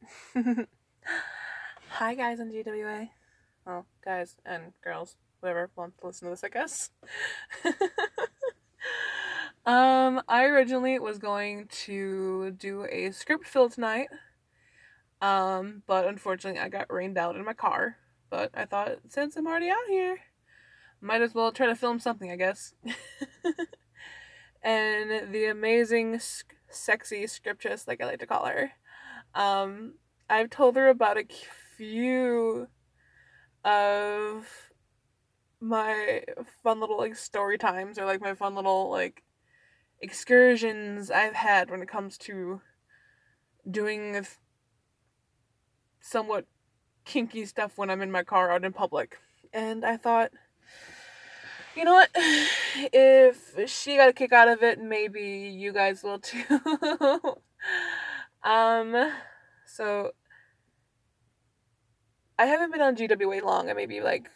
Hi guys on GWA. Well, guys and girls, whoever wants to listen to this, I guess. I originally was going to do a script fill tonight. But unfortunately I got rained out in my car. But I thought since I'm already out here, might as well try to film something, I guess. And the amazing, sexy scriptress, like I like to call her, um, I've told her about a few of my fun little like story times or like my fun little like excursions I've had when it comes to doing somewhat kinky stuff when I'm in my car out in public. And I thought, you know what? If she got a kick out of it, maybe you guys will too. um, so I haven't been on GWA long. I maybe like,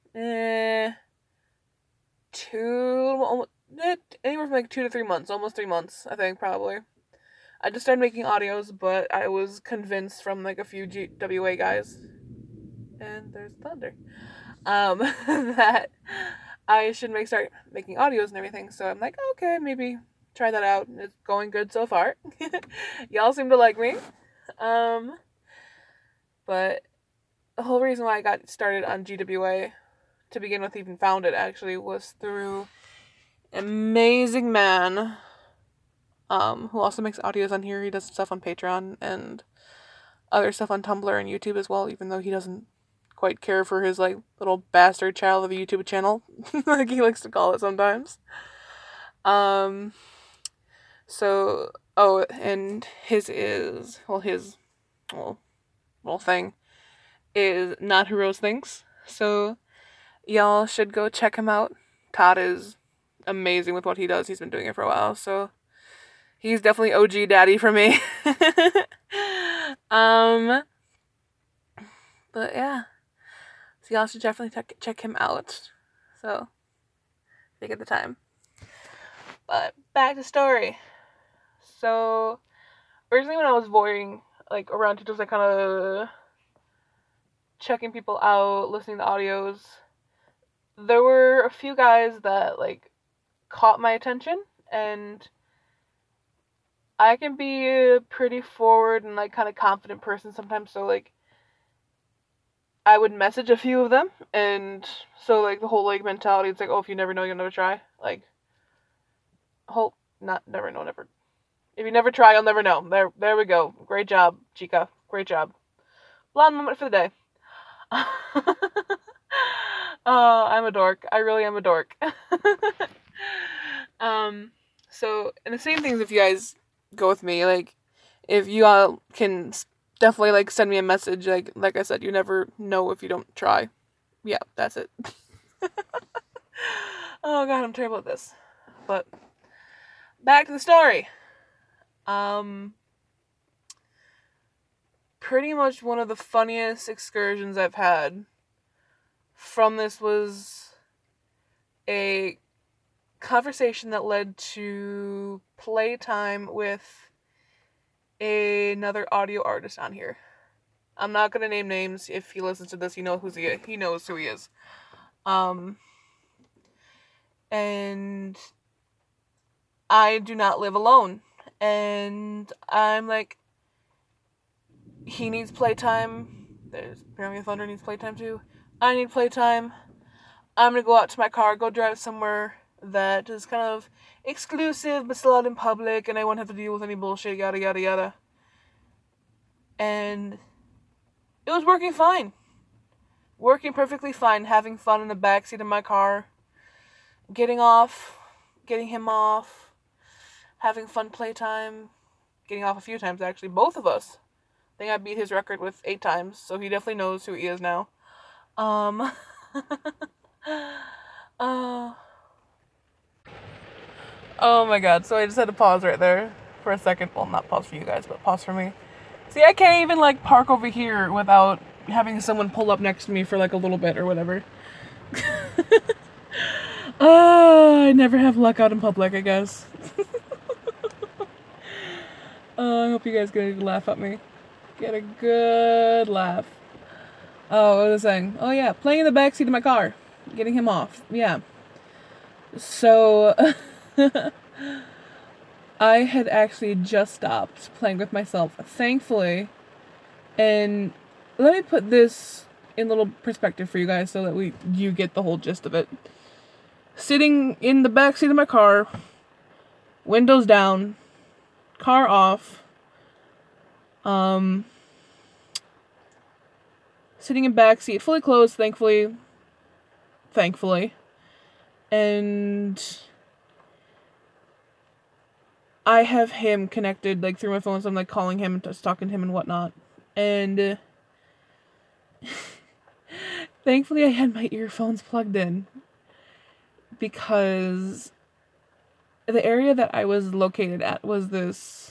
anywhere from like 2 to 3 months, almost 3 months, I think probably. I just started making audios, but I was convinced from like a few GWA guys, and there's thunder, that I should start making audios and everything. So I'm like, okay, maybe try that out. It's going good so far. Y'all seem to like me. But the whole reason why I got started on GWA to begin with, even found it actually, was through an amazing man who also makes audios on here. He does stuff on Patreon and other stuff on Tumblr and YouTube as well, even though he doesn't quite care for his like little bastard child of a YouTube channel, like he likes to call it sometimes. So and his little thing is Not Who Rose Thinks. So y'all should go check him out. Todd is amazing with what he does. He's been doing it for a while, so he's definitely OG daddy for me. But yeah. So y'all should definitely check him out. So, take at the time. But back to story. So, originally when I was voyeuring, like around to just like kind of checking people out, listening to audios, there were a few guys that like caught my attention, and I can be a pretty forward and like kind of confident person sometimes, so like I would message a few of them, and so like the whole like mentality, it's like, oh, if you never know, you'll never try. Like, never know, never. If you never try, you'll never know. There we go. Great job, Chica. Great job. Blonde moment for the day. I'm a dork. I really am a dork. So, and the same things if you guys go with me, like, if you all can definitely, like, send me a message, like I said, you never know if you don't try. Yeah, that's it. Oh god, I'm terrible at this. But, back to the story. Pretty much one of the funniest excursions I've had from this was a conversation that led to playtime with another audio artist on here. I'm not gonna name names. If he listens to this, he knows who he is. And I do not live alone. And I'm like, he needs playtime. There's apparently Thunder needs playtime too. I need playtime. I'm gonna go out to my car, go drive somewhere that is kind of exclusive but still out in public, and I won't have to deal with any bullshit, yada yada yada. And it was working fine. Working perfectly fine, having fun in the backseat of my car, getting him off, having fun playtime, getting off a few times actually, both of us. I think I beat his record with 8 times, so he definitely knows who he is now. Oh my god, so I just had to pause right there for a second. Well, not pause for you guys, but pause for me. See, I can't even, like, park over here without having someone pull up next to me for, like, a little bit or whatever. I never have luck out in public, I guess. I hope you guys get to laugh at me. Get a good laugh. Oh, what was I saying? Oh yeah, playing in the backseat of my car. Getting him off. Yeah. So, I had actually just stopped playing with myself, thankfully. And let me put this in a little perspective for you guys so that you get the whole gist of it. Sitting in the backseat of my car, windows down, car off, sitting in backseat, fully closed, thankfully, and I have him connected, like, through my phone, so I'm, like, calling him and just talking to him and whatnot, and thankfully I had my earphones plugged in, because the area that I was located at was this,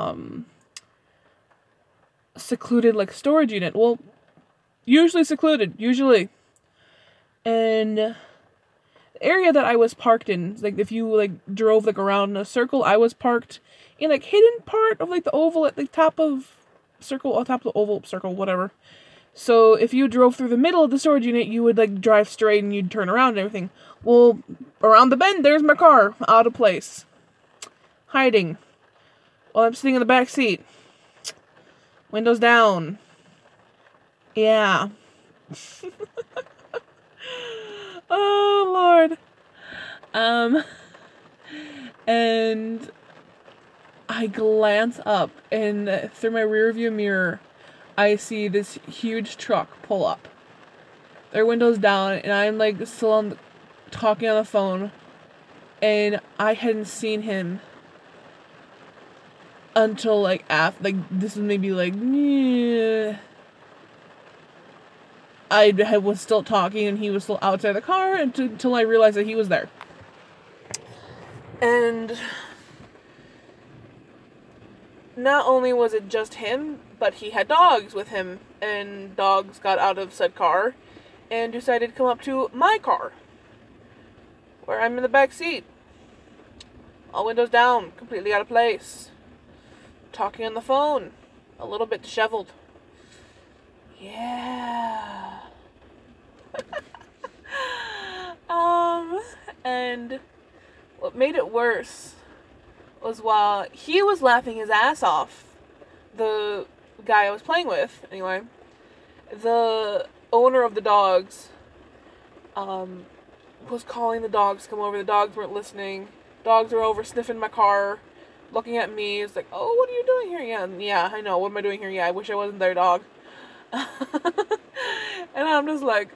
secluded, like, storage unit. Well, usually secluded. And the area that I was parked in, like, if you, like, drove, like, around in a circle, I was parked in, like, hidden part of, like, the oval at the top of circle, on top of the oval circle, whatever. So if you drove through the middle of the storage unit, you would, like, drive straight and you'd turn around and everything. Well, around the bend, there's my car, out of place. Hiding. While I'm sitting in the back seat. Windows down. Yeah. Oh, Lord. And I glance up, and through my rearview mirror, I see this huge truck pull up. Their windows down, and I'm, like, still talking on the phone, and I hadn't seen him until, like, after, like, this was maybe, like, I was still talking, and he was still outside the car, until I realized that he was there. And not only was it just him, but he had dogs with him, and dogs got out of said car and decided to come up to my car, where I'm in the back seat, all windows down, completely out of place, talking on the phone, a little bit disheveled. Yeah. And what made it worse was while he was laughing his ass off, the guy I was playing with, anyway, the owner of the dogs, was calling the dogs to come over. The dogs weren't listening. Dogs were over sniffing my car, looking at me. It's like, oh, what are you doing here? Yeah, I know. What am I doing here? Yeah, I wish I wasn't their dog. And I'm just like,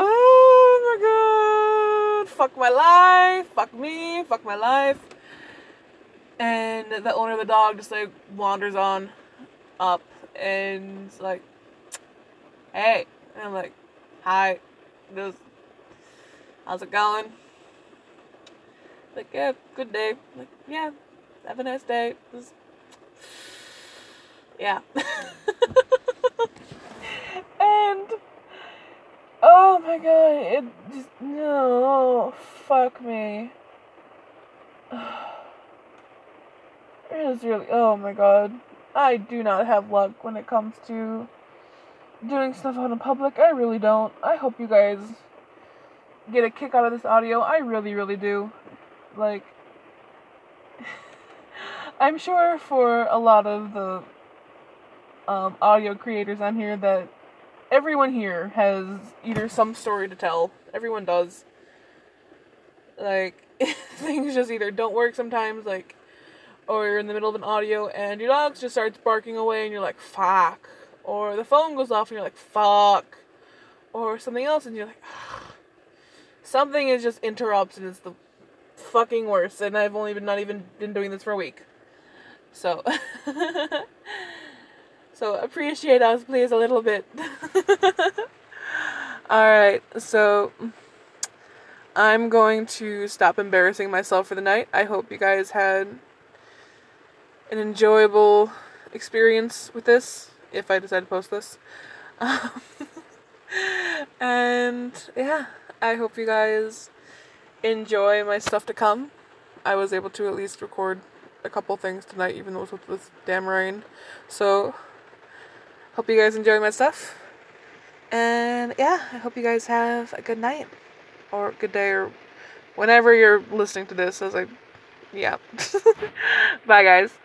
oh my god, fuck my life, fuck me, fuck my life. And the owner of the dog just, like, wanders on up and is like, hey. And I'm like, hi, how's it going? Like, yeah, good day. I'm like, yeah, have a nice day. Yeah. And oh my god, it just, no, fuck me. It is really, oh my god. I do not have luck when it comes to doing stuff out in public. I really don't. I hope you guys get a kick out of this audio. I really, really do. Like, I'm sure for a lot of the audio creators on here that everyone here has either some story to tell. Everyone does. Like, things just either don't work sometimes, like, or you're in the middle of an audio and your dog just starts barking away and you're like, fuck. Or the phone goes off and you're like, fuck. Or something else and you're like, something is just interrupts and it's the fucking worst. And I've only not even been doing this for a week. So, so appreciate us, please, a little bit. Alright, so I'm going to stop embarrassing myself for the night. I hope you guys had an enjoyable experience with this, if I decide to post this. And yeah, I hope you guys enjoy my stuff to come. I was able to at least record a couple things tonight, even though it was with this damn rain. So Hope you guys enjoy my stuff. And yeah, I hope you guys have a good night. Or good day, or whenever you're listening to this. I was like, yeah. Bye, guys.